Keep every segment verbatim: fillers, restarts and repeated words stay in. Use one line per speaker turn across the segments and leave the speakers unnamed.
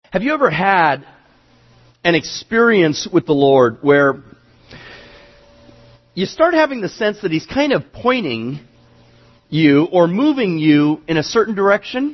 Have you ever had an experience with the Lord where you start having the sense that He's kind of pointing you or moving you in a certain direction?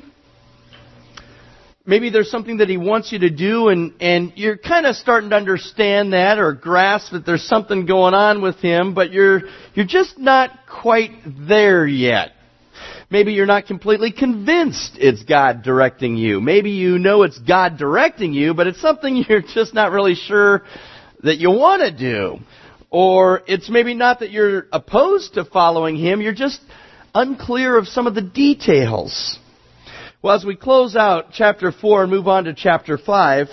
Maybe there's something that He wants you to do and, and you're kind of starting to understand that or grasp that there's something going on with Him, but you're you're just not quite there yet. Maybe you're not completely convinced it's God directing you. Maybe you know it's God directing you, but it's something you're just not really sure that you want to do. Or it's maybe not that you're opposed to following Him, you're just unclear of some of the details. Well, as we close out chapter four and move on to chapter five,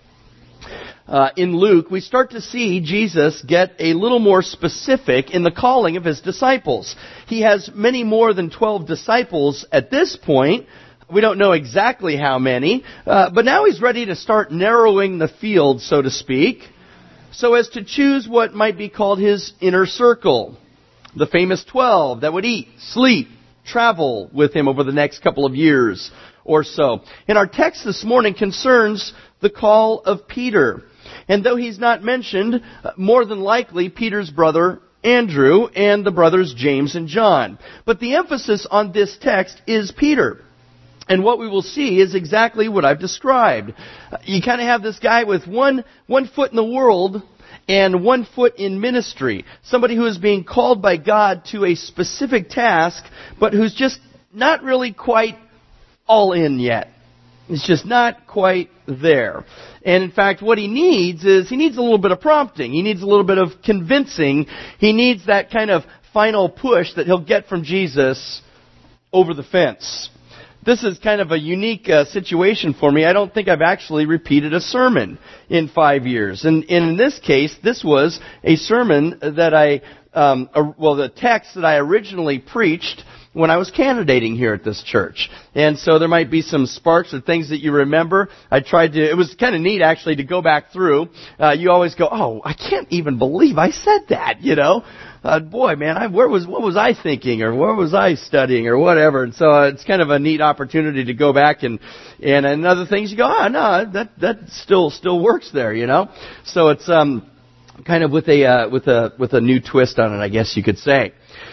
uh, in Luke, we start to see Jesus get a little more specific in the calling of His disciples. He has many more than twelve disciples at this point. We don't know exactly how many, uh, but now He's ready to start narrowing the field, so to speak, so as to choose what might be called His inner circle. The famous twelve that would eat, sleep, travel with Him over the next couple of years or so. And our text this morning concerns the call of Peter. And though he's not mentioned, more than likely Peter's brother Andrew and the brothers James and John. But the emphasis on this text is Peter. And what we will see is exactly what I've described. You kind of have this guy with one, one foot in the world and one foot in ministry. Somebody who is being called by God to a specific task, but who's just not really quite all in yet. It's just not quite there. And in fact, what he needs is, he needs a little bit of prompting. He needs a little bit of convincing. He needs that kind of final push that he'll get from Jesus over the fence. This is kind of a unique uh, situation for me. I don't think I've actually repeated a sermon in five years. And, and in this case, this was a sermon that I, um, uh, well, the text that I originally preached when I was candidating here at this church. And so there might be some sparks or things that you remember. I tried to, it was kind of neat actually to go back through. Uh, you always go, oh, I can't even believe I said that, you know. Uh, boy, man, I, where was, what was I thinking or where was I studying or whatever. And so uh, it's kind of a neat opportunity to go back and, and, and other things you go, oh, no, that, that still, still works there, you know. So it's, um, kind of with a, uh, with a, with a new twist on it, I guess you could say.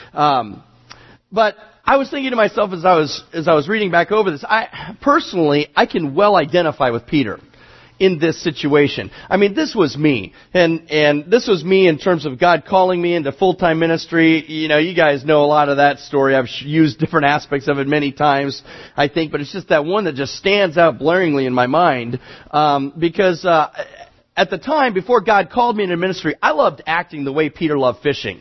Um, but, I was thinking to myself as I was as I was reading back over this, I personally, I can well identify with Peter in this situation. I mean, this was me. And and this was me in terms of God calling me into full-time ministry. You know, you guys know a lot of that story. I've used different aspects of it many times, I think. But it's just that one that just stands out blaringly in my mind. Um, because uh, at the time, before God called me into ministry, I loved acting the way Peter loved fishing.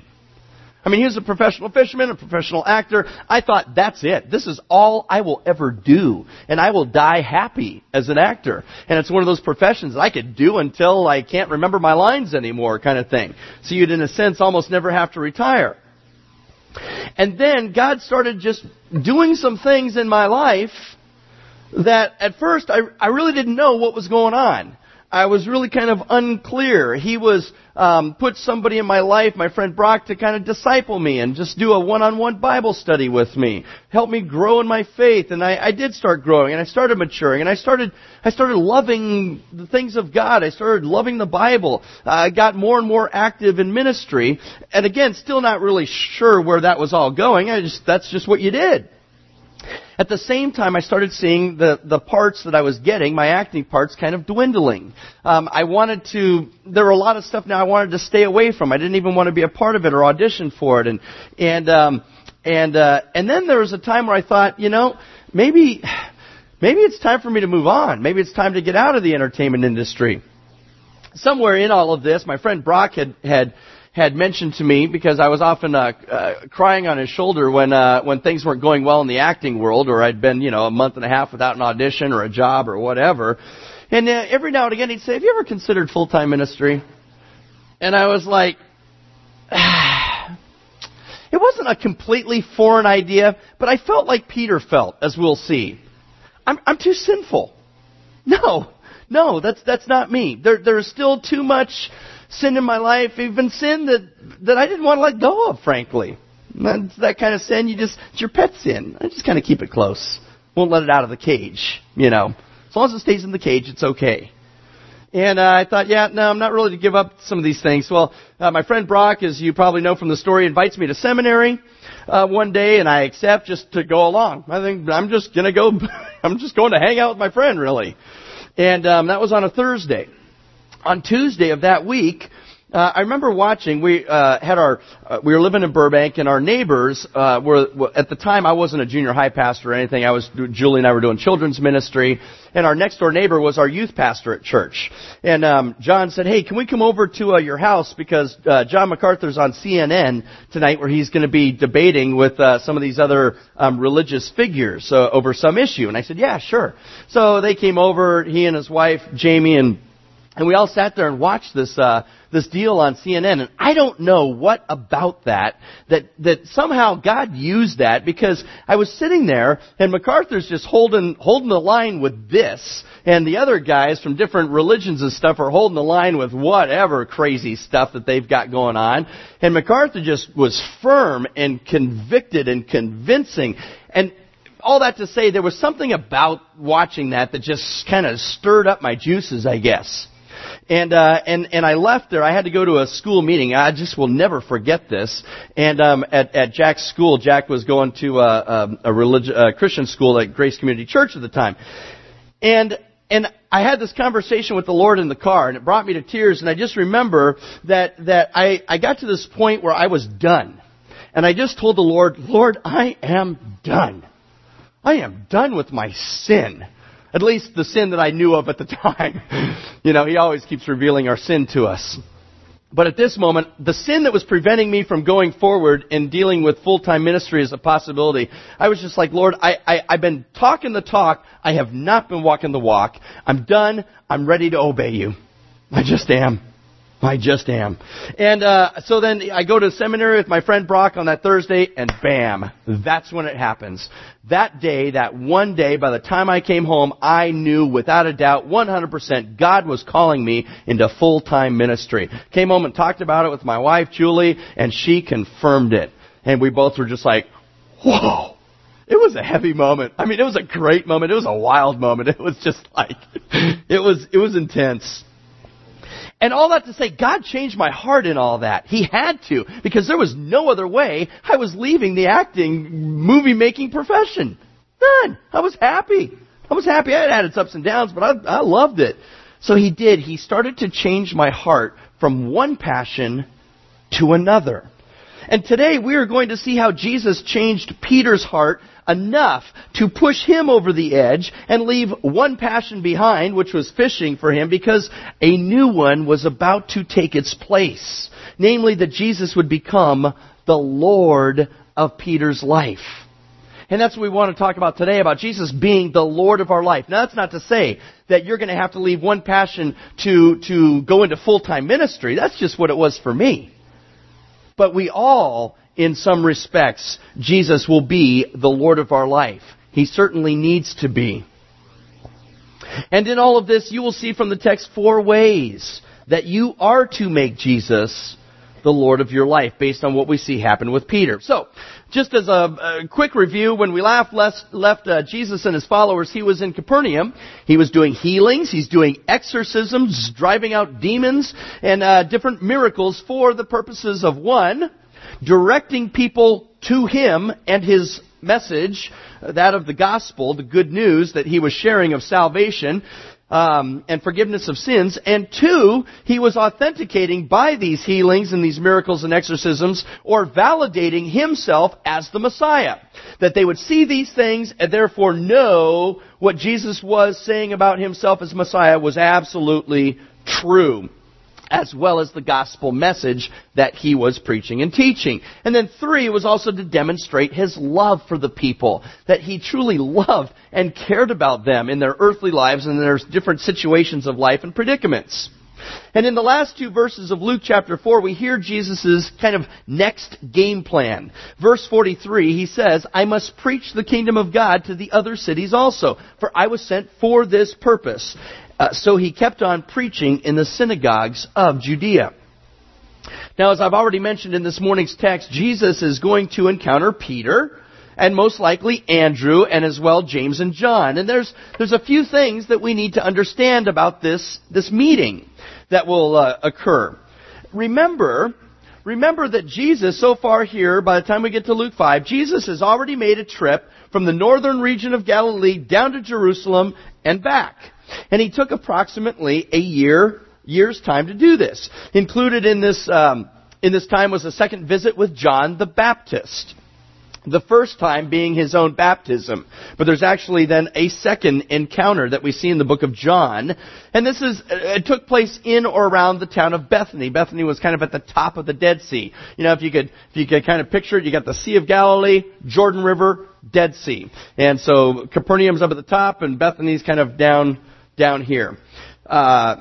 I mean, he was a professional fisherman, a professional actor. I thought, that's it. This is all I will ever do. And I will die happy as an actor. And it's one of those professions that I could do until I can't remember my lines anymore kind of thing. So you'd, in a sense, almost never have to retire. And then God started just doing some things in my life that at first I, I really didn't know what was going on. I was really kind of unclear. He was um, put somebody in my life, my friend Brock, to kind of disciple me and just do a one-on-one Bible study with me, help me grow in my faith. And I, I did start growing, and I started maturing, and I started I started loving the things of God. I started loving the Bible. I got more and more active in ministry, and again, still not really sure where that was all going. I just that's just what you did. At the same time, I started seeing the, the parts that I was getting, my acting parts, kind of dwindling. Um, I wanted to, there were a lot of stuff now I wanted to stay away from. I didn't even want to be a part of it or audition for it. And, and, um, and, uh, and then there was a time where I thought, you know, maybe, maybe it's time for me to move on. Maybe it's time to get out of the entertainment industry. Somewhere in all of this, my friend Brock had, had, had mentioned to me, because I was often uh, uh, crying on his shoulder when uh, when things weren't going well in the acting world, or I'd been, you know, a month and a half without an audition or a job or whatever. And uh, every now and again he'd say, have you ever considered full-time ministry? And I was like, ah. It wasn't a completely foreign idea, but I felt like Peter felt, as we'll see. I'm, I'm too sinful. No, no, that's that's not me. There there's still too much sin in my life, even sin that, that I didn't want to let go of, frankly. That's that kind of sin, you just, it's your pet sin. I just kind of keep it close. Won't let it out of the cage, you know. As long as it stays in the cage, it's okay. And uh, I thought, yeah, no, I'm not really to give up some of these things. Well, uh, my friend Brock, as you probably know from the story, invites me to seminary uh, one day, and I accept just to go along. I think I'm just going to go, I'm just going to hang out with my friend, really. And um, that was on a Thursday. On Tuesday of that week, Uh, I remember watching, we uh, had our, uh, we were living in Burbank, and our neighbors uh, were, were, at the time I wasn't a junior high pastor or anything. I was, Julie and I were doing children's ministry, and our next door neighbor was our youth pastor at church. And um, John said, hey, can we come over to uh, your house, because uh, John MacArthur's on C N N tonight, where he's going to be debating with uh, some of these other um, religious figures uh, over some issue. And I said, yeah, sure. So they came over, he and his wife, Jamie, and And we all sat there and watched this uh this deal on C N N. And I don't know what about that, that that somehow God used that, because I was sitting there and MacArthur's just holding holding the line with this, and the other guys from different religions and stuff are holding the line with whatever crazy stuff that they've got going on. And MacArthur just was firm and convicted and convincing. And all that to say, there was something about watching that that just kind of stirred up my juices, I guess. And, uh, and, and I left there. I had to go to a school meeting. I just will never forget this. And, um, at, at Jack's school, Jack was going to, uh, a, a religious, uh, Christian school at Grace Community Church at the time. And, and I had this conversation with the Lord in the car, and it brought me to tears. And I just remember that, that I, I got to this point where I was done. And I just told the Lord, Lord, I am done. I am done with my sin. At least the sin that I knew of at the time. You know, He always keeps revealing our sin to us. But at this moment, the sin that was preventing me from going forward and dealing with full-time ministry as a possibility, I was just like, Lord, I, I, I've been talking the talk. I have not been walking the walk. I'm done. I'm ready to obey You. I just am. I just am. And uh so then I go to seminary with my friend Brock on that Thursday, and bam, that's when it happens. That day, that one day, by the time I came home, I knew without a doubt, one hundred percent, God was calling me into full-time ministry. Came home and talked about it with my wife, Julie, and she confirmed it. And we both were just like, whoa. It was a heavy moment. I mean, it was a great moment. It was a wild moment. It was just like, it was, it was intense. And all that to say, God changed my heart in all that. He had to, because there was no other way. I was leaving the acting, movie-making profession. None. I was happy. I was happy. I had its ups and downs, but I, I loved it. So He did. He started to change my heart from one passion to another. And today we are going to see how Jesus changed Peter's heart enough to push him over the edge and leave one passion behind, which was fishing for him, because a new one was about to take its place. Namely, that Jesus would become the Lord of Peter's life. And that's what we want to talk about today, about Jesus being the Lord of our life. Now, that's not to say that you're going to have to leave one passion to, to go into full-time ministry. That's just what it was for me. But we all, in some respects, Jesus will be the Lord of our life. He certainly needs to be. And in all of this, you will see from the text four ways that you are to make Jesus the Lord of your life, based on what we see happen with Peter. So, just as a, a quick review, when we left, left, left uh, Jesus and His followers, He was in Capernaum. He was doing healings. He's doing exorcisms, driving out demons, and uh, different miracles for the purposes of, one, directing people to Him and His message, that of the gospel, the good news that He was sharing of salvation, Um, and forgiveness of sins. And two, He was authenticating by these healings and these miracles and exorcisms, or validating Himself as the Messiah. That they would see these things and therefore know what Jesus was saying about Himself as Messiah was absolutely true, as well as the gospel message that He was preaching and teaching. And then three was also to demonstrate His love for the people, that He truly loved and cared about them in their earthly lives and their different situations of life and predicaments. And in the last two verses of Luke chapter four, we hear Jesus' kind of next game plan. Verse forty-three, He says, I must preach the kingdom of God to the other cities also, for I was sent for this purpose. Uh, so He kept on preaching in the synagogues of Judea. Now, as I've already mentioned in this morning's text, Jesus is going to encounter Peter and most likely Andrew, and as well James and John. And there's there's a few things that we need to understand about this, this meeting that will uh, occur. Remember, remember that Jesus, so far here, by the time we get to Luke five, Jesus has already made a trip from the northern region of Galilee down to Jerusalem and back. And he took approximately a year, year's time to do this. Included in this, um, in this time was a second visit with John the Baptist. The first time being his own baptism. But there's actually then a second encounter that we see in the book of John. And this is, it took place in or around the town of Bethany. Bethany was kind of at the top of the Dead Sea. You know, if you could, if you could kind of picture it, you got the Sea of Galilee, Jordan River, Dead Sea. And so Capernaum's up at the top and Bethany's kind of down, down here. Uh,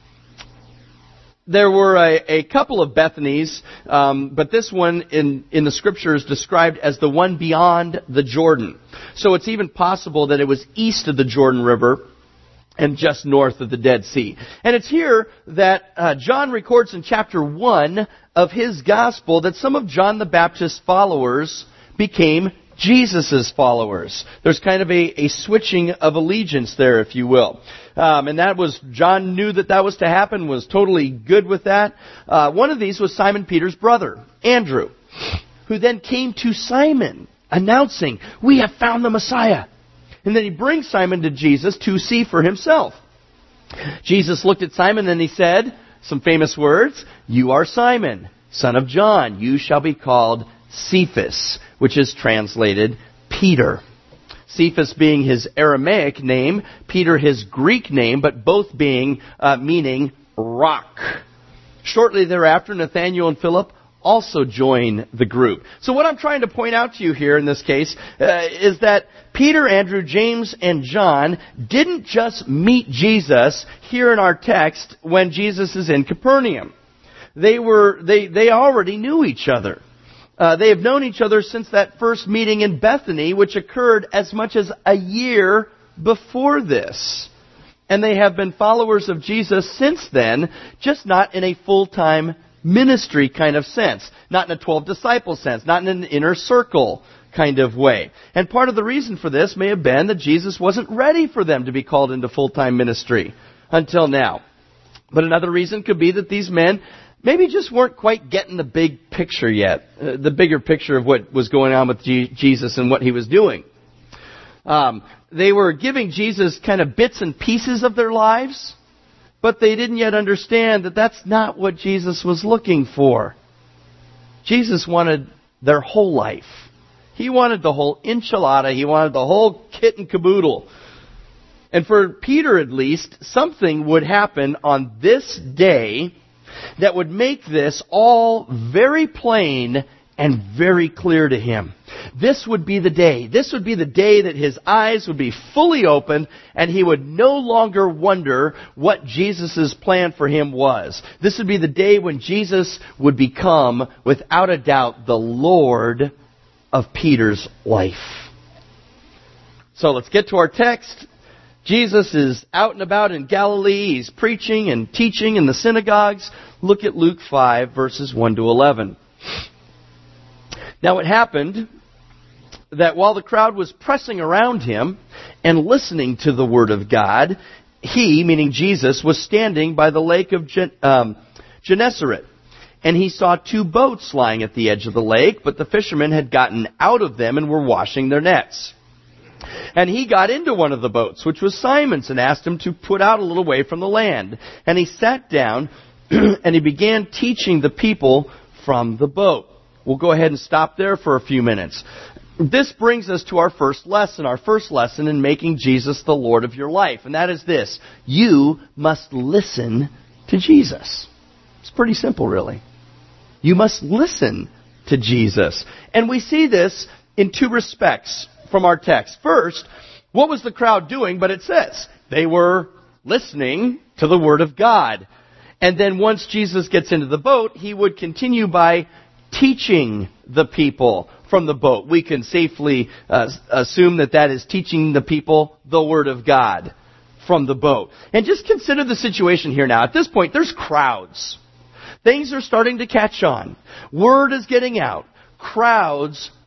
There were a, a couple of Bethanys, um, but this one in, in the Scripture is described as the one beyond the Jordan. So it's even possible that it was east of the Jordan River and just north of the Dead Sea. And it's here that uh, John records in chapter one of his Gospel that some of John the Baptist's followers became Jesus' followers. There's kind of a, a switching of allegiance there, if you will. Um, and that was, John knew that that was to happen, was totally good with that. Uh, one of these was Simon Peter's brother, Andrew, who then came to Simon announcing, "We have found the Messiah." And then he brings Simon to Jesus to see for himself. Jesus looked at Simon and he said, some famous words, "You are Simon, son of John. You shall be called Cephas," which is translated Peter. Cephas being his Aramaic name, Peter his Greek name, but both being uh, meaning rock. Shortly thereafter, Nathanael and Philip also join the group. So what I'm trying to point out to you here in this case uh, is that Peter, Andrew, James, and John didn't just meet Jesus here in our text when Jesus is in Capernaum. They were they they already knew each other. Uh, they have known each other since that first meeting in Bethany, which occurred as much as a year before this. And they have been followers of Jesus since then, just not in a full-time ministry kind of sense. Not in a twelve disciple sense. Not in an inner circle kind of way. And part of the reason for this may have been that Jesus wasn't ready for them to be called into full-time ministry until now. But another reason could be that these men maybe just weren't quite getting the big picture yet, uh, the bigger picture of what was going on with G- Jesus and what he was doing. Um, they were giving Jesus kind of bits and pieces of their lives, but they didn't yet understand that that's not what Jesus was looking for. Jesus wanted their whole life. He wanted the whole enchilada. He wanted the whole kit and caboodle. And for Peter at least, something would happen on this day that would make this all very plain and very clear to him. This would be the day. This would be the day that his eyes would be fully opened and he would no longer wonder what Jesus' plan for him was. This would be the day when Jesus would become, without a doubt, the Lord of Peter's life. So let's get to our text. Jesus is out and about in Galilee. He's preaching and teaching in the synagogues. Look at Luke five, verses one to eleven. Now it happened that while the crowd was pressing around him and listening to the word of God, he, meaning Jesus, was standing by the lake of Gen- um, Gennesaret. And he saw two boats lying at the edge of the lake, but the fishermen had gotten out of them and were washing their nets. And he got into one of the boats, which was Simon's, and asked him to put out a little way from the land. And he sat down and he began teaching the people from the boat. We'll go ahead and stop there for a few minutes. This brings us to our first lesson, our first lesson in making Jesus the Lord of your life. And that is this: you must listen to Jesus. It's pretty simple, really. You must listen to Jesus. And we see this in two respects from our text. First, what was the crowd doing? But it says they were listening to the Word of God. And then once Jesus gets into the boat, he would continue by teaching the people from the boat. We can safely uh, assume that that is teaching the people the Word of God from the boat. And just consider the situation here now. At this point, there's crowds. Things are starting to catch on. Word is getting out. Crowds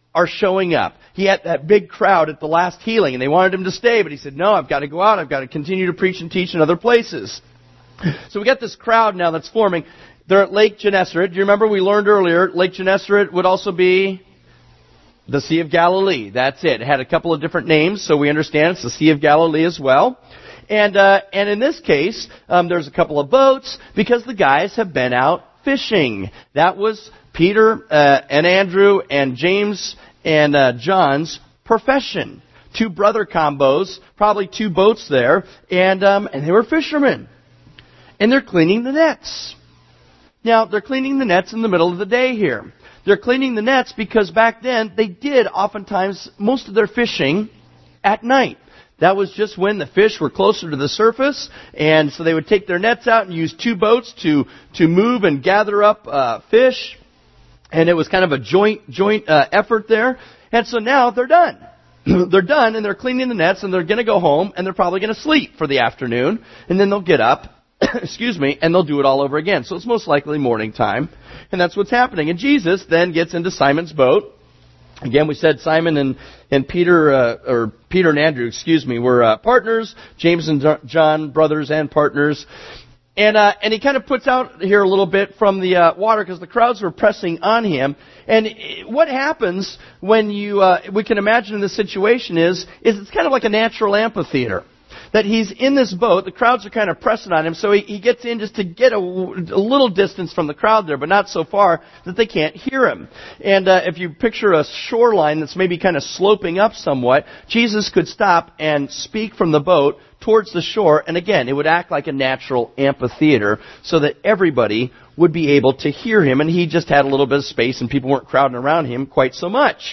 are showing up. He had that big crowd at the last healing, and they wanted him to stay, but he said, no, I've got to go out. I've got to continue to preach and teach in other places. So we got this crowd now that's forming. They're at Lake Gennesaret. Do you remember we learned earlier, Lake Gennesaret would also be the Sea of Galilee. That's it. It had a couple of different names, so we understand it's the Sea of Galilee as well. And uh, and in this case, um, there's a couple of boats because the guys have been out fishing. That was Peter uh, and Andrew and James and uh, John's profession. Two brother combos, probably two boats there, and um, and they were fishermen. And they're cleaning the nets. Now, they're cleaning the nets in the middle of the day here. They're cleaning the nets because back then they did oftentimes most of their fishing at night. That was just when the fish were closer to the surface, and so they would take their nets out and use two boats to to move and gather up uh, fish, and it was kind of a joint joint uh, effort there. And so now they're done. They're done, and they're cleaning the nets, and they're going to go home, and they're probably going to sleep for the afternoon, and then they'll get up, excuse me, and they'll do it all over again. So it's most likely morning time, and that's what's happening. And Jesus then gets into Simon's boat. Again, we said Simon and, and Peter, uh, or Peter and Andrew, excuse me, were uh, partners. James and John, brothers and partners. And uh, and he kind of puts out here a little bit from the uh, water because the crowds were pressing on him. And what happens when you, uh, we can imagine in this situation is, is it's kind of like a natural amphitheater. That he's in this boat, the crowds are kind of pressing on him, so he, he gets in just to get a, a little distance from the crowd there, but not so far that they can't hear him. And uh, if you picture a shoreline that's maybe kind of sloping up somewhat, Jesus could stop and speak from the boat towards the shore, and again, it would act like a natural amphitheater so that everybody would be able to hear him, and he just had a little bit of space and people weren't crowding around him quite so much.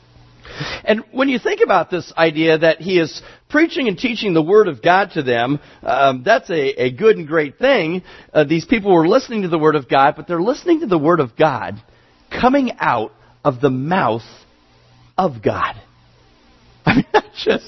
And when you think about this idea that he is preaching and teaching the Word of God to them, um, that's a, a good and great thing. Uh, these people were listening to the Word of God, but they're listening to the Word of God coming out of the mouth of God. I mean, that's just...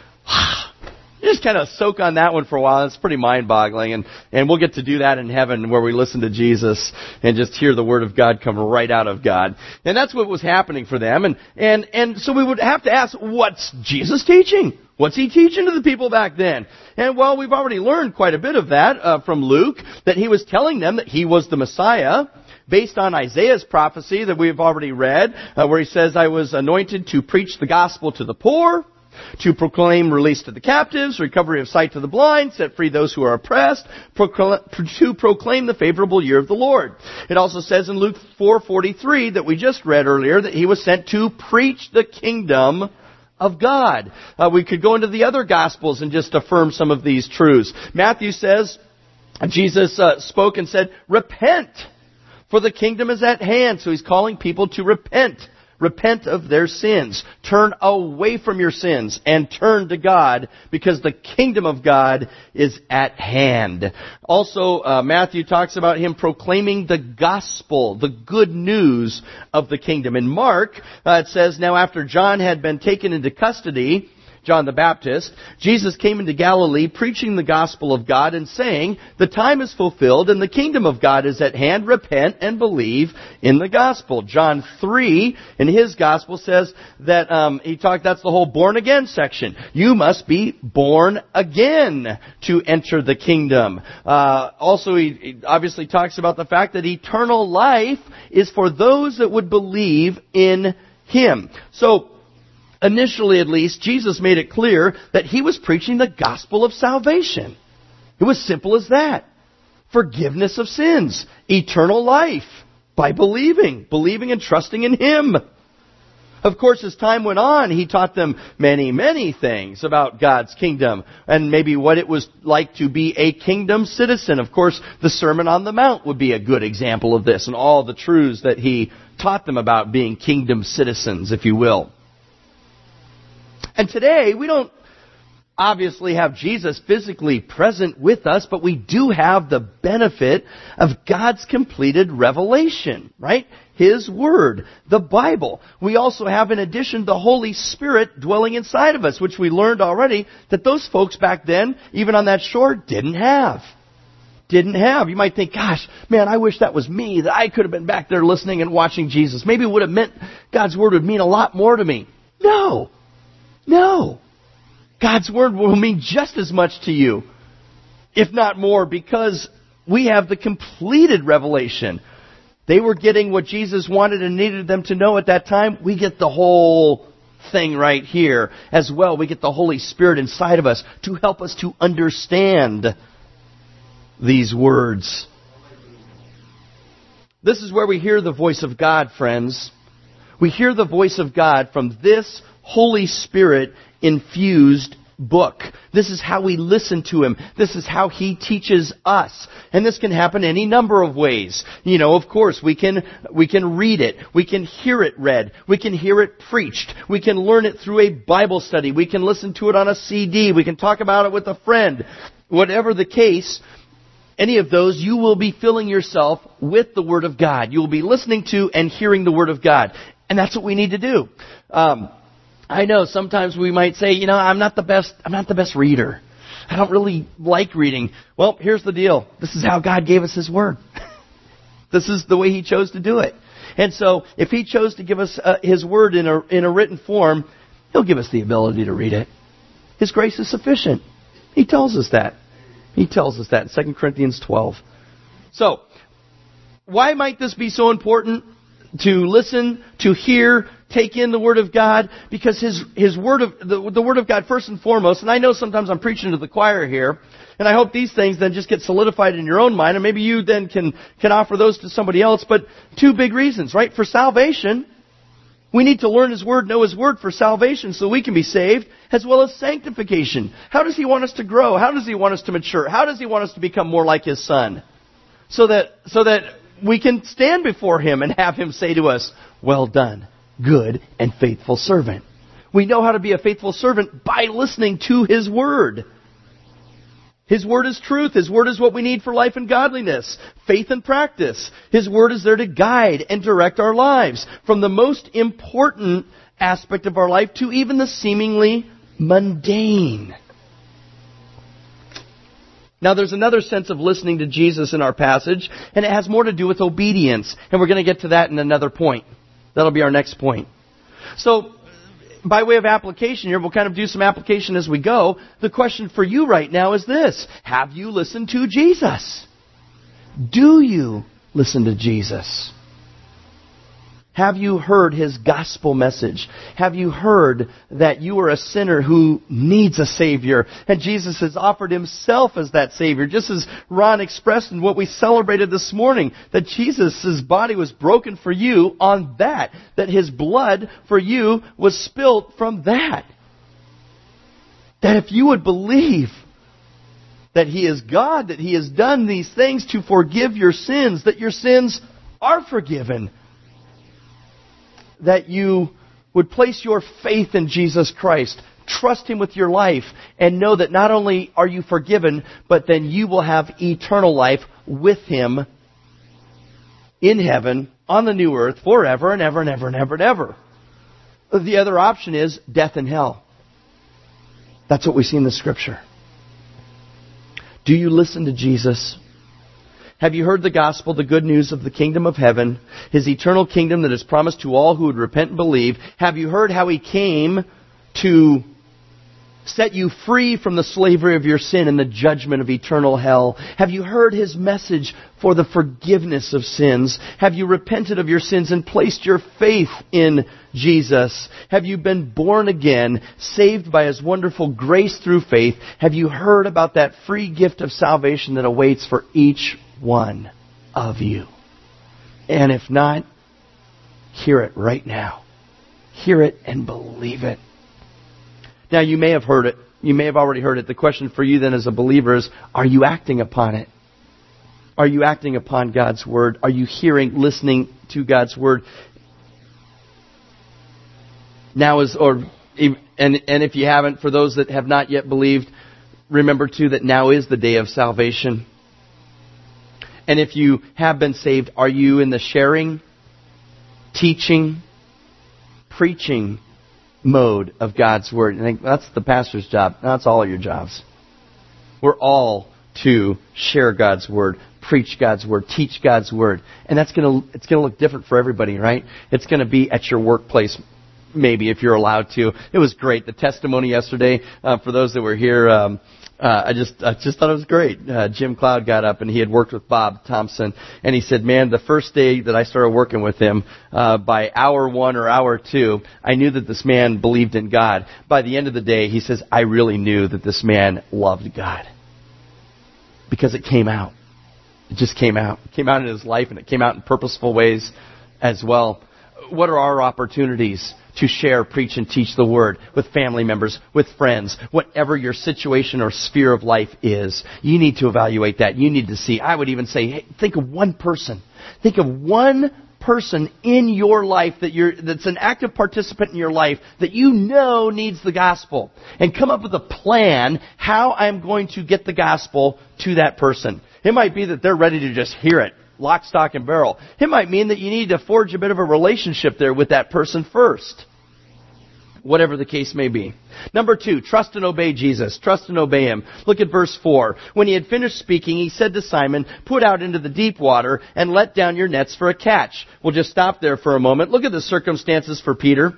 You just kind of soak on that one for a while. It's pretty mind-boggling, and, and we'll get to do that in heaven where we listen to Jesus and just hear the Word of God come right out of God. And that's what was happening for them. And, and, and so we would have to ask, what's Jesus teaching? What's he teaching to the people back then? And well, we've already learned quite a bit of that uh, from Luke, that he was telling them that he was the Messiah, based on Isaiah's prophecy that we've already read, uh, where he says, I was anointed to preach the gospel to the poor, to proclaim release to the captives, recovery of sight to the blind, set free those who are oppressed, procl- to proclaim the favorable year of the Lord. It also says in Luke four forty-three that we just read earlier that he was sent to preach the kingdom of God. Uh, we could go into the other Gospels and just affirm some of these truths. Matthew says, Jesus uh, spoke and said, repent, for the kingdom is at hand. So he's calling people to repent. Repent of their sins. Turn away from your sins and turn to God, because the kingdom of God is at hand. Also, uh, Matthew talks about him proclaiming the gospel, the good news of the kingdom. In Mark, uh, it says, now after John had been taken into custody, John the Baptist, Jesus came into Galilee preaching the gospel of God and saying, the time is fulfilled and the kingdom of God is at hand. Repent and believe in the gospel. John three in his gospel says that um, he talked. That's the whole born again section. You must be born again to enter the kingdom. Uh, also, he, he obviously talks about the fact that eternal life is for those that would believe in him. So, initially, at least, Jesus made it clear that he was preaching the gospel of salvation. It was simple as that. Forgiveness of sins. Eternal life. By believing. Believing and trusting in him. Of course, as time went on, he taught them many, many things about God's kingdom. And maybe what it was like to be a kingdom citizen. Of course, the Sermon on the Mount would be a good example of this. And all the truths that he taught them about being kingdom citizens, if you will. And today, we don't obviously have Jesus physically present with us, but we do have the benefit of God's completed revelation, right? His Word, the Bible. We also have, in addition, the Holy Spirit dwelling inside of us, which we learned already that those folks back then, even on that shore, didn't have. didn't have. You might think, gosh, man, I wish that was me, that I could have been back there listening and watching Jesus. Maybe it would have meant, God's Word would mean a lot more to me. No. No. God's Word will mean just as much to you, if not more, because we have the completed revelation. They were getting what Jesus wanted and needed them to know at that time. We get the whole thing right here as well. We get the Holy Spirit inside of us to help us to understand these words. This is where we hear the voice of God, friends. We hear the voice of God from this Holy Spirit infused book. This is how we listen to Him. This is how He teaches us. And this can happen any number of ways. You know, of course, we can, we can read it. We can hear it read. We can hear it preached. We can learn it through a Bible study. We can listen to it on a C D. We can talk about it with a friend. Whatever the case, any of those, you will be filling yourself with the Word of God. You will be listening to and hearing the Word of God. And that's what we need to do. Um, I know sometimes we might say, you know, I'm not the best, I'm not the best reader. I don't really like reading. Well, here's the deal. This is how God gave us His Word. This is the way He chose to do it. And so, if He chose to give us uh, His Word in a, in a written form, He'll give us the ability to read it. His grace is sufficient. He tells us that. He tells us that in Second Corinthians twelve. So, why might this be so important? To listen, to hear, take in the Word of God, because His His Word of the, the Word of God first and foremost. And I know sometimes I'm preaching to the choir here, and I hope these things then just get solidified in your own mind, and maybe you then can can offer those to somebody else. But two big reasons, right? For salvation, we need to learn His Word, know His Word for salvation, so we can be saved, as well as sanctification. How does He want us to grow? How does He want us to mature? How does He want us to become more like His Son, so that so that we can stand before Him and have Him say to us, well done, good and faithful servant. We know how to be a faithful servant by listening to His Word. His Word is truth. His Word is what we need for life and godliness, faith and practice. His Word is there to guide and direct our lives, from the most important aspect of our life to even the seemingly mundane. Now, there's another sense of listening to Jesus in our passage, and it has more to do with obedience. And we're going to get to that in another point. That'll be our next point. So, by way of application here, we'll kind of do some application as we go. The question for you right now is this: have you listened to Jesus? Do you listen to Jesus? Have you heard His gospel message? Have you heard that you are a sinner who needs a Savior? And Jesus has offered Himself as that Savior. Just as Ron expressed in what we celebrated this morning, that Jesus' body was broken for you on that. That His blood for you was spilt from that. That if you would believe that He is God, that He has done these things to forgive your sins, that your sins are forgiven, that you would place your faith in Jesus Christ, trust Him with your life, and know that not only are you forgiven, but then you will have eternal life with Him in heaven, on the new earth, forever and ever and ever and ever and ever. The other option is death and hell. That's what we see in the Scripture. Do you listen to Jesus? Have you heard the gospel, the good news of the kingdom of heaven, His eternal kingdom that is promised to all who would repent and believe? Have you heard how He came to set you free from the slavery of your sin and the judgment of eternal hell? Have you heard His message for the forgiveness of sins? Have you repented of your sins and placed your faith in Jesus? Have you been born again, saved by His wonderful grace through faith? Have you heard about that free gift of salvation that awaits for each one of you? And if not, hear it right now. Hear it and believe it. Now, you may have heard it. You may have already heard it. The question for you then as a believer is, are you acting upon it? Are you acting upon God's Word? Are you hearing, listening to God's Word? Now is, or, and, and if you haven't, for those that have not yet believed, remember too that now is the day of salvation. And if you have been saved, are you in the sharing, teaching, preaching mode of God's Word? And I think that's the pastor's job. That's all of your jobs. We're all to share God's Word, preach God's Word, teach God's Word. And that's going to, it's going to look different for everybody, right? It's going to be at your workplace, maybe, if you're allowed to. It was great. The testimony yesterday, uh, for those that were here, um, uh, I just, I just thought it was great. Uh, Jim Cloud got up and he had worked with Bob Thompson, and he said, man, the first day that I started working with him, uh, by hour one or hour two, I knew that this man believed in God. By the end of the day, he says, I really knew that this man loved God. Because it came out. It just came out. It came out in his life, and it came out in purposeful ways as well. What are our opportunities to share, preach, and teach the Word with family members, with friends, whatever your situation or sphere of life is? You need to evaluate that. You need to see. I would even say, hey, think of one person. Think of one person in your life that you're, that's an active participant in your life that you know needs the gospel. And come up with a plan how I'm going to get the gospel to that person. It might be that they're ready to just hear it. Lock, stock, and barrel. It might mean that you need to forge a bit of a relationship there with that person first. Whatever the case may be. Number two, trust and obey Jesus. Trust and obey Him. Look at verse four. When He had finished speaking, He said to Simon, put out into the deep water and let down your nets for a catch. We'll just stop there for a moment. Look at the circumstances for Peter.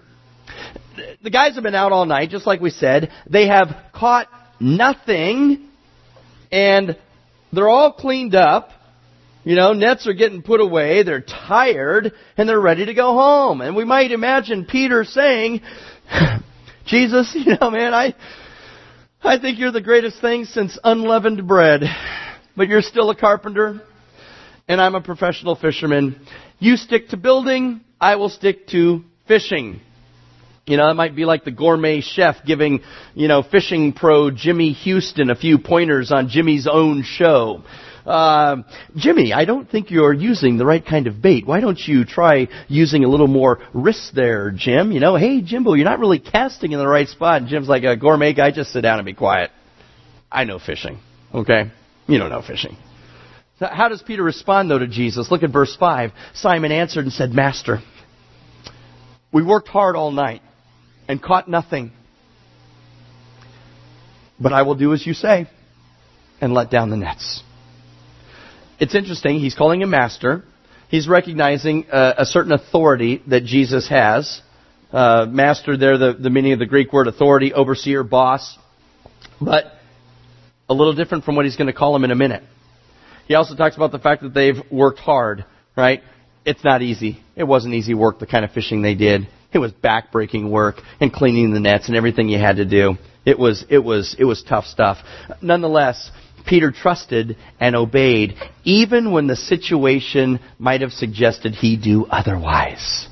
The guys have been out all night, just like we said. They have caught nothing, and they're all cleaned up. You know, nets are getting put away, they're tired, and they're ready to go home. And we might imagine Peter saying, Jesus, you know, man, I I think you're the greatest thing since unleavened bread. But you're still a carpenter, and I'm a professional fisherman. You stick to building, I will stick to fishing. You know, it might be like the gourmet chef giving, you know, fishing pro Jimmy Houston a few pointers on Jimmy's own show. Uh, Jimmy, I don't think you're using the right kind of bait. Why don't you try using a little more wrist there, Jim? You know, hey, Jimbo, you're not really casting in the right spot. And Jim's like, a gourmet guy, just sit down and be quiet. I know fishing, okay? You don't know fishing. So how does Peter respond, though, to Jesus? Look at verse five. Simon answered and said, Master, we worked hard all night and caught nothing. But I will do as you say and let down the nets. It's interesting. He's calling him master. He's recognizing uh, a certain authority that Jesus has. Uh, master there, the, the meaning of the Greek word authority, overseer, boss. But a little different from what he's going to call him in a minute. He also talks about the fact that they've worked hard, right? It's not easy. It wasn't easy work, the kind of fishing they did. It was back-breaking work and cleaning the nets and everything you had to do. It was, it was, it was tough stuff. Nonetheless, Peter trusted and obeyed, even when the situation might have suggested he do otherwise.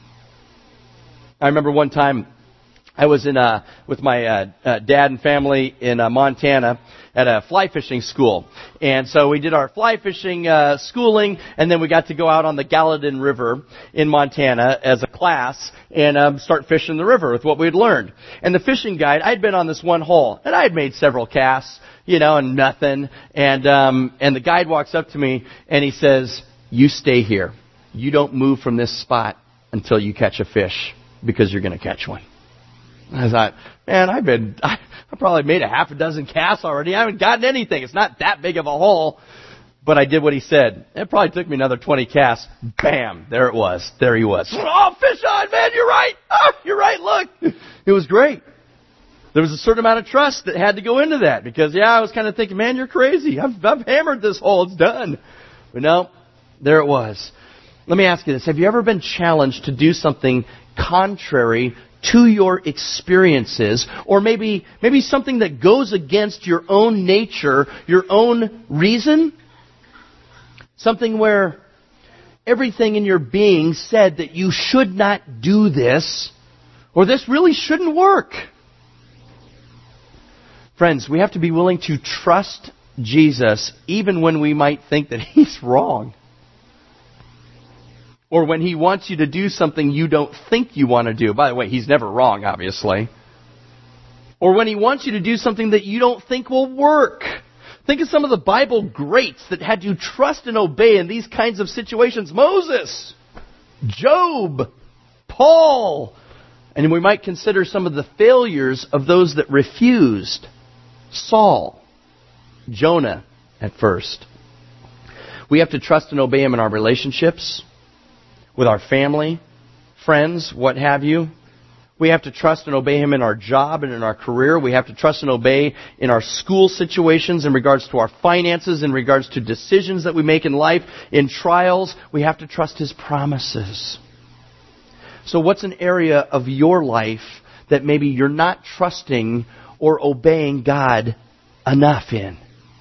I remember one time I was in uh, with my uh, uh, dad and family in uh, Montana at a fly fishing school. And so we did our fly fishing uh, schooling, and then we got to go out on the Gallatin River in Montana as a class and um, start fishing the river with what we'd learned. And the fishing guide, I'd been on this one hole, and I had made several casts, you know, and nothing. And um, and the guide walks up to me, and he says, you stay here. You don't move from this spot until you catch a fish, because you're going to catch one. I thought, man, I've been, I, I probably made a half a dozen casts already. I haven't gotten anything. It's not that big of a hole. But I did what he said. It probably took me another twenty casts. Bam! There it was. There he was. Oh, fish on, man, you're right. Oh, you're right, look. It was great. There was a certain amount of trust that had to go into that. Because, yeah, I was kind of thinking, man, you're crazy. I've, I've hammered this hole. It's done. But no, there it was. Let me ask you this. Have you ever been challenged to do something contrary to your experiences, or maybe maybe something that goes against your own nature, your own reason? Something where everything in your being said that you should not do this, or this really shouldn't work. Friends, we have to be willing to trust Jesus even when we might think that He's wrong. Or when He wants you to do something you don't think you want to do. By the way, He's never wrong, obviously. Or when He wants you to do something that you don't think will work. Think of some of the Bible greats that had to trust and obey in these kinds of situations. Moses, Job, Paul. And we might consider some of the failures of those that refused. Saul, Jonah, at first. We have to trust and obey Him in our relationships, with our family, friends, what have you. We have to trust and obey Him in our job and in our career. We have to trust and obey in our school situations, in regards to our finances, in regards to decisions that we make in life, in trials. We have to trust His promises. So what's an area of your life that maybe you're not trusting or obeying God enough in?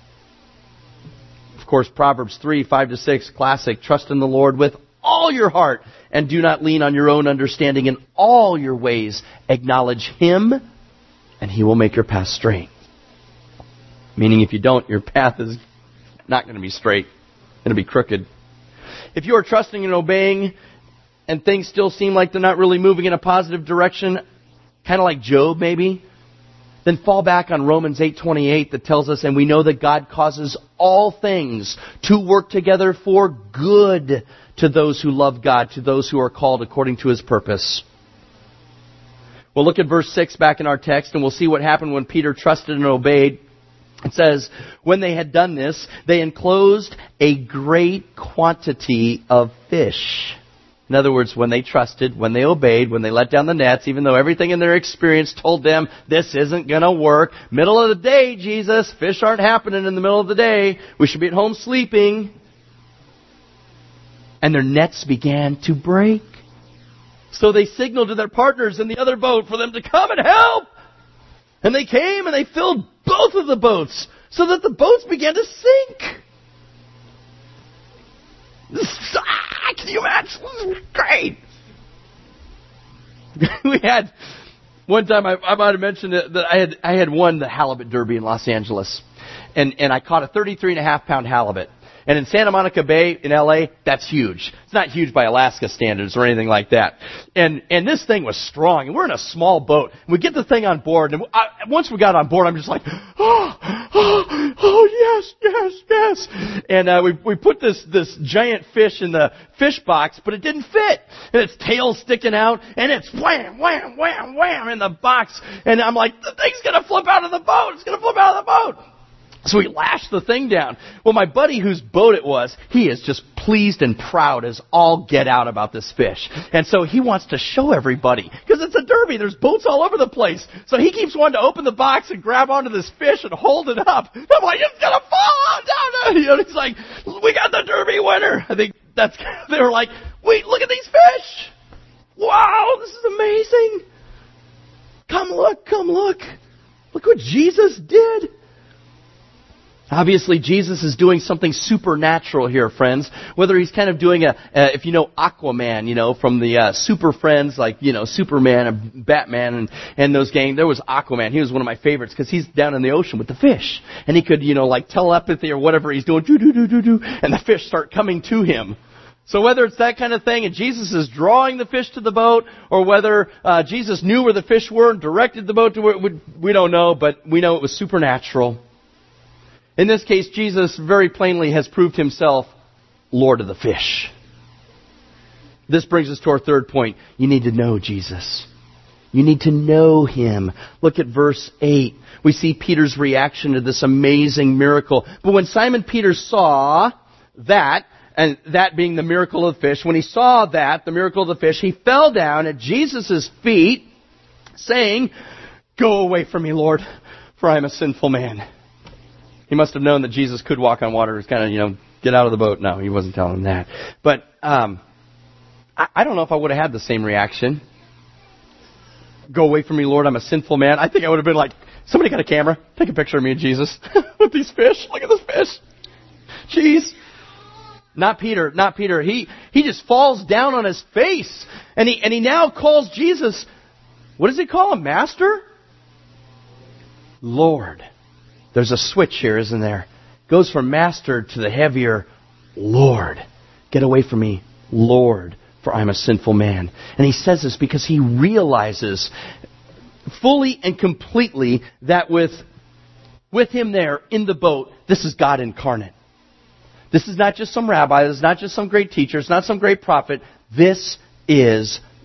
Of course, Proverbs three, five to six, classic. Trust in the Lord with all your heart and do not lean on your own understanding. In all your ways acknowledge Him and He will make your path straight. Meaning if you don't, your path is not going to be straight. It's going to be crooked. If you are trusting and obeying and things still seem like they're not really moving in a positive direction, kind of like Job maybe, then fall back on Romans eight twenty-eight that tells us, and we know that God causes all things to work together for good to those who love God, to those who are called according to His purpose. We'll look at verse six back in our text, and we'll see what happened when Peter trusted and obeyed. It says, when they had done this, they enclosed a great quantity of fish. In other words, when they trusted, when they obeyed, when they let down the nets, even though everything in their experience told them, this isn't going to work. Middle of the day, Jesus, fish aren't happening in the middle of the day. We should be at home sleeping. And their nets began to break. So they signaled to their partners in the other boat for them to come and help. And they came and they filled both of the boats so that the boats began to sink. Ah, can you imagine? This was great. We had, one time I, I might have mentioned it, that I had I had won the halibut derby in Los Angeles. And, and I caught a thirty-three and a half pound halibut. And in Santa Monica Bay in L A, that's huge. It's not huge by Alaska standards or anything like that. And and this thing was strong. And we're in a small boat. And we get the thing on board. And I, once we got on board, I'm just like, oh, oh, oh yes, yes, yes. And uh, we we put this this giant fish in the fish box, but it didn't fit. And its tail's sticking out. And it's wham, wham, wham, wham in the box. And I'm like, the thing's going to flip out of the boat. It's going to flip out of the boat. So we lashed the thing down. Well, my buddy whose boat it was, he is just pleased and proud as all get out about this fish. And so he wants to show everybody. Because it's a derby. There's boats all over the place. So he keeps wanting to open the box and grab onto this fish and hold it up. I'm like, it's going to fall out down there. You know, he's like, we got the derby winner. I think that's, they were like, wait, look at these fish. Wow, this is amazing. Come look, come look. Look what Jesus did. Obviously, Jesus is doing something supernatural here, friends. Whether he's kind of doing a, uh, if you know Aquaman, you know, from the uh, Super Friends, like, you know, Superman and Batman and, and those gang. There was Aquaman. He was one of my favorites because he's down in the ocean with the fish. And he could, you know, like telepathy or whatever he's doing, do, do, do, do, do, and the fish start coming to him. So whether it's that kind of thing and Jesus is drawing the fish to the boat, or whether uh, Jesus knew where the fish were and directed the boat to where it would, we don't know, but we know it was supernatural. In this case, Jesus very plainly has proved himself Lord of the fish. This brings us to our third point. You need to know Jesus. You need to know Him. Look at verse eight. We see Peter's reaction to this amazing miracle. But when Simon Peter saw that, and that being the miracle of the fish, when he saw that, the miracle of the fish, he fell down at Jesus' feet, saying, "Go away from me, Lord, for I am a sinful man." He must have known that Jesus could walk on water. It's kind of, you know, get out of the boat. No, he wasn't telling him that. But um, I, I don't know if I would have had the same reaction. Go away from me, Lord, I'm a sinful man. I think I would have been like, somebody got a camera. Take a picture of me and Jesus with these fish. Look at this fish. Jeez. Not Peter, not Peter. He he just falls down on his face. And he and he now calls Jesus, what does he call him? Master? Lord. There's a switch here, isn't there? Goes from master to the heavier Lord. Get away from me, Lord, for I'm a sinful man. And he says this because he realizes fully and completely that with, with him there in the boat, this is God incarnate. This is not just some rabbi. This is not just some great teacher. It's not some great prophet. This is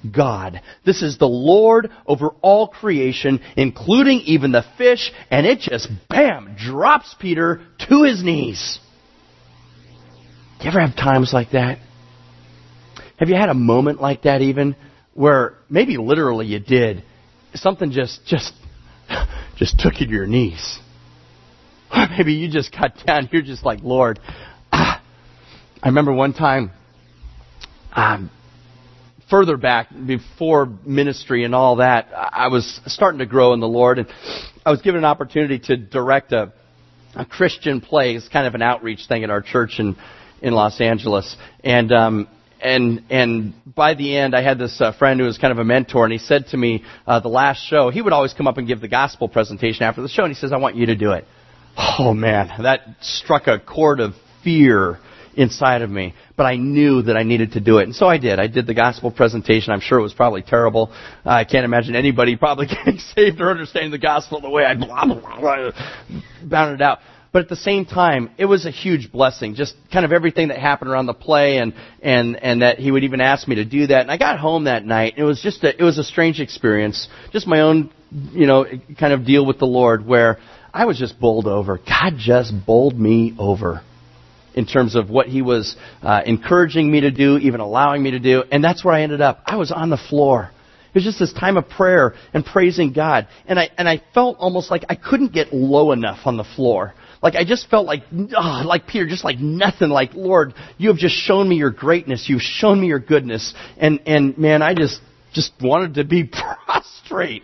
God. This is the Lord over all creation, including even the fish, and it just, bam, drops Peter to his knees. Do you ever have times like that? Have you had a moment like that even, where maybe literally you did, something just, just, just took you to your knees? Or maybe you just got down, you're just like, Lord, ah. I remember one time, um, further back, before ministry and all that, I was starting to grow in the Lord, and I was given an opportunity to direct a, a Christian play. It's kind of an outreach thing at our church in, in Los Angeles. And, um, and, and by the end, I had this uh, friend who was kind of a mentor, and he said to me, uh, the last show, he would always come up and give the gospel presentation after the show, and he says, I want you to do it. Oh man, that struck a chord of fear inside of me, but I knew that I needed to do it, and so I did. I did the gospel presentation. I'm sure it was probably terrible. Uh, I can't imagine anybody probably getting saved or understanding the gospel the way I blah, blah, blah, bounded it out. But at the same time, it was a huge blessing, just kind of everything that happened around the play, and and and that he would even ask me to do that. And I got home that night, and it was just a, it was a strange experience, just my own, you know, kind of deal with the Lord, where I was just bowled over. God just bowled me over in terms of what He was uh, encouraging me to do, even allowing me to do. And that's where I ended up. I was on the floor. It was just this time of prayer and praising God. And I and I felt almost like I couldn't get low enough on the floor. Like I just felt like, oh, like Peter, just like nothing. Like, Lord, you have just shown me your greatness. You've shown me your goodness. And, and man, I just, just wanted to be prostrate.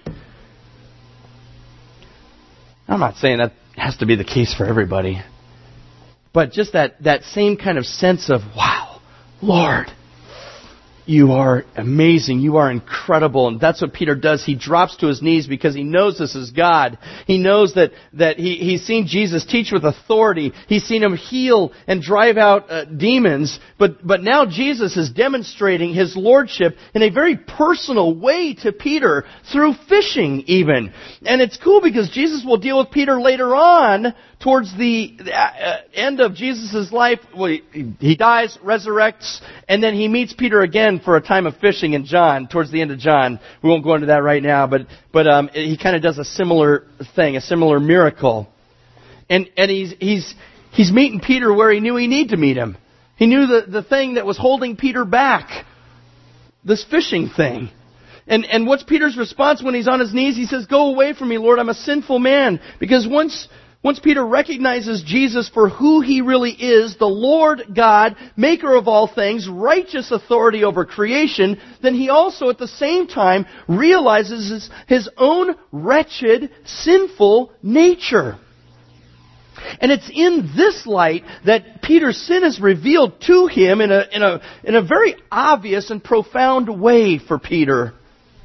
I'm not saying that has to be the case for everybody. But just that, that same kind of sense of, wow, Lord, you are amazing. You are incredible. And that's what Peter does. He drops to his knees because he knows this is God. He knows that, that he, he's seen Jesus teach with authority. He's seen Him heal and drive out uh, demons. But, but now Jesus is demonstrating His lordship in a very personal way to Peter through fishing even. And it's cool because Jesus will deal with Peter later on towards the uh, end of Jesus' life. Well, he, he dies, resurrects, and then he meets Peter again for a time of fishing in John, towards the end of John. We won't go into that right now, but but um, he kind of does a similar thing, a similar miracle. And and he's he's he's meeting Peter where he knew he needed to meet him. He knew the, the thing that was holding Peter back, this fishing thing. And and what's Peter's response when he's on his knees? He says, "Go away from me, Lord, I'm a sinful man." Because once Once Peter recognizes Jesus for who He really is, the Lord God, maker of all things, righteous authority over creation, then he also at the same time realizes his, his own wretched, sinful nature. And it's in this light that Peter's sin is revealed to him in a, in a, in a very obvious and profound way for Peter.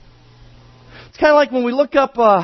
It's kind of like when we look up Uh,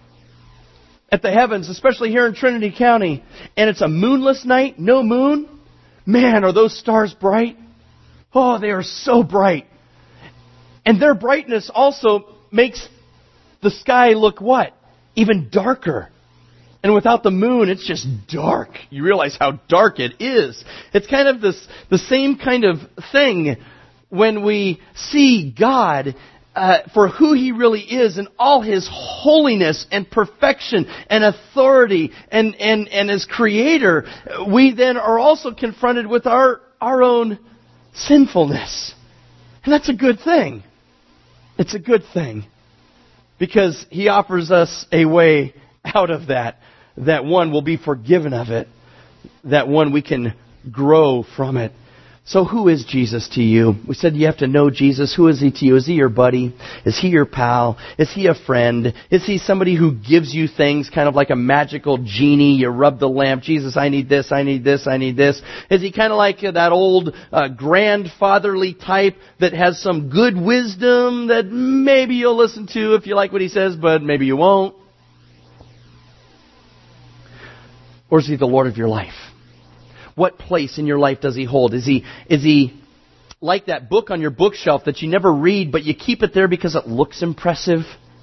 at the heavens, especially here in Trinity County, and it's a moonless night, no moon. Man, are those stars bright? Oh, they are so bright. And their brightness also makes the sky look what? Even darker. And without the moon, it's just dark. You realize how dark it is. It's kind of this the same kind of thing when we see God Uh, for who He really is and all His holiness and perfection and authority and, and, and as Creator. We then are also confronted with our, our own sinfulness. And that's a good thing. It's a good thing. Because He offers us a way out of that. That one, will be forgiven of it. That one, we can grow from it. So who is Jesus to you? We said you have to know Jesus. Who is He to you? Is He your buddy? Is He your pal? Is He a friend? Is He somebody who gives you things, kind of like a magical genie? You rub the lamp. Jesus, I need this, I need this, I need this. Is He kind of like that old uh, grandfatherly type that has some good wisdom that maybe you'll listen to if you like what He says, but maybe you won't? Or is He the Lord of your life? What place in your life does He hold? Is He is He like that book on your bookshelf that you never read, but you keep it there because it looks impressive?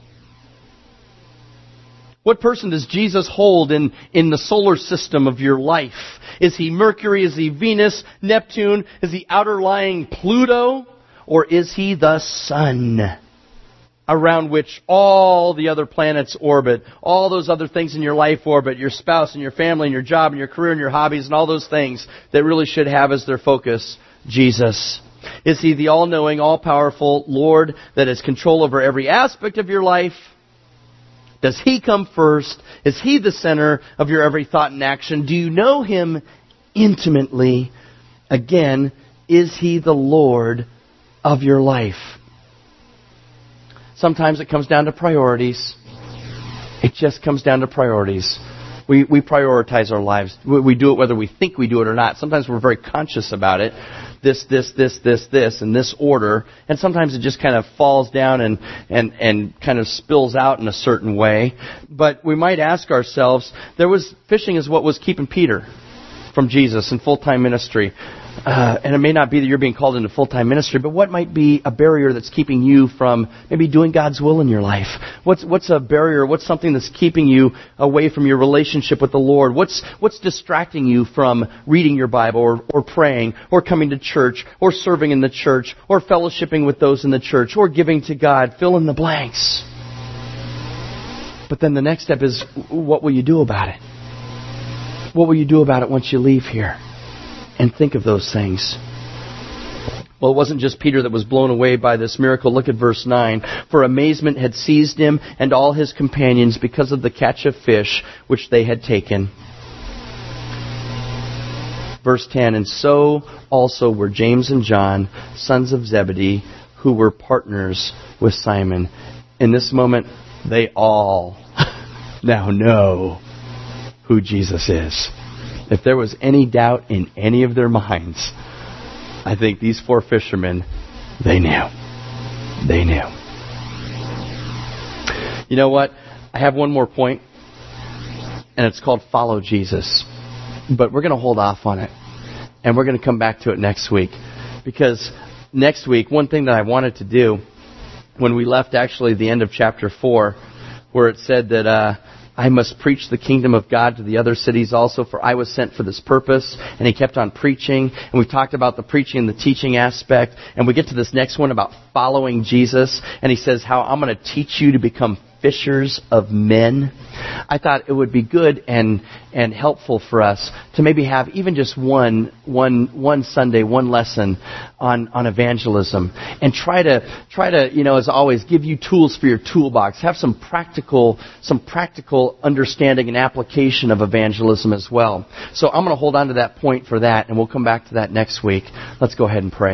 What person does Jesus hold in, in the solar system of your life? Is He Mercury? Is He Venus? Neptune? Is He outer lying Pluto? Or is he the sun around which all the other planets orbit, all those other things in your life orbit, your spouse and your family and your job and your career and your hobbies and all those things that really should have as their focus Jesus? Is he the all-knowing, all-powerful Lord that has control over every aspect of your life? Does he come first? Is he the center of your every thought and action? Do you know him intimately? Again, is he the Lord of your life? Sometimes it comes down to priorities. It just comes down to priorities. We we prioritize our lives. We, we do it whether we think we do it or not. Sometimes we're very conscious about it. This, this, this, this, this, in this order. And sometimes it just kind of falls down and, and, and kind of spills out in a certain way. But we might ask ourselves, there was fishing is what was keeping Peter from Jesus in full-time ministry. Uh, and it may not be that you're being called into full-time ministry, but what might be a barrier that's keeping you from maybe doing God's will in your life? What's what's a barrier? What's something that's keeping you away from your relationship with the Lord? What's what's distracting you from reading your Bible or, or praying or coming to church or serving in the church or fellowshipping with those in the church or giving to God? Fill in the blanks. But then the next step is, what will you do about it? What will you do about it once you leave here? And think of those things. Well, it wasn't just Peter that was blown away by this miracle. Look at verse nine. For amazement had seized him and all his companions because of the catch of fish which they had taken. Verse ten. And so also were James and John, sons of Zebedee, who were partners with Simon. In this moment, they all now know who Jesus is. If there was any doubt in any of their minds, I think these four fishermen, they knew. They knew. You know what? I have one more point, and it's called follow Jesus. But we're going to hold off on it, and we're going to come back to it next week. Because next week, one thing that I wanted to do, when we left actually the end of chapter four, where it said that uh, I must preach the kingdom of God to the other cities also, for I was sent for this purpose. And he kept on preaching. And we talked about the preaching and the teaching aspect. And we get to this next one about following Jesus. And he says how I'm going to teach you to become fishers of men. I thought it would be good and and helpful for us to maybe have even just one one one Sunday, one lesson on on evangelism, and try to try to you know as always give you tools for your toolbox. Have some practical some practical understanding and application of evangelism as well. So I'm going to hold on to that point for that, and we'll come back to that next week. Let's go ahead and pray.